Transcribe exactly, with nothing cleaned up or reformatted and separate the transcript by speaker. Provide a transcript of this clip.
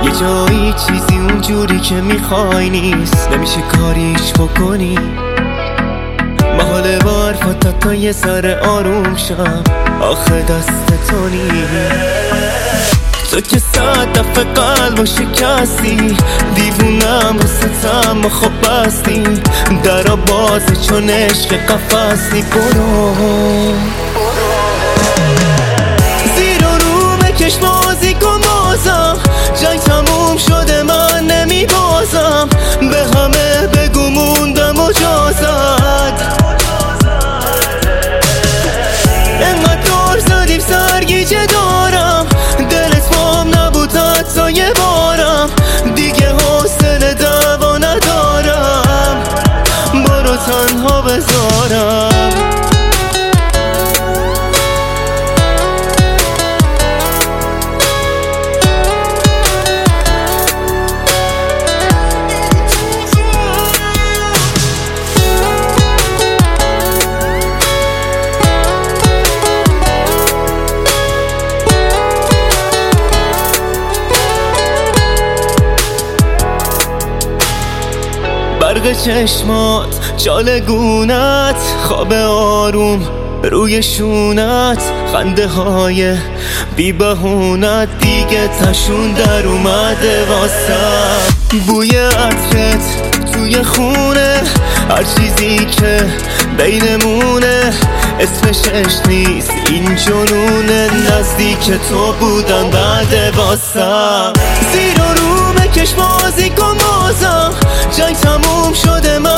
Speaker 1: یه جایی چیزی اونجوری که میخوای نیست، نمیشه کاریش بکنی. محال برفت تا یه سر آروم شم، آخه دست تو نیست. تو که صد دفعه قلب و شکستی، دیوونم واسطم و خب بستی. درا بازه چون عشق قفصی. برو زیر و رو بکش بازی کن بازم، جنگ تموم شده من نمی بازم. به همه بگو موندم و جازد، انقدر دور زدیم سرگیجه دارم. دلت بام نبود حتی یه بارم، دیگه حوصله دعوا ندارم. برو تنها بذارم. برق چشمات، چالگونت، خواب آروم روی شونت، خنده های بی بهونت دیگه تشون در اومده واسم. بوی عطرت توی خونه، هر چیزی که بینمونه اسمش عشق نیست این جنونه. نزدیک تو بودم بعد واسم. زیر و رو بکش بازی کن بازم، جنگ تموم شده من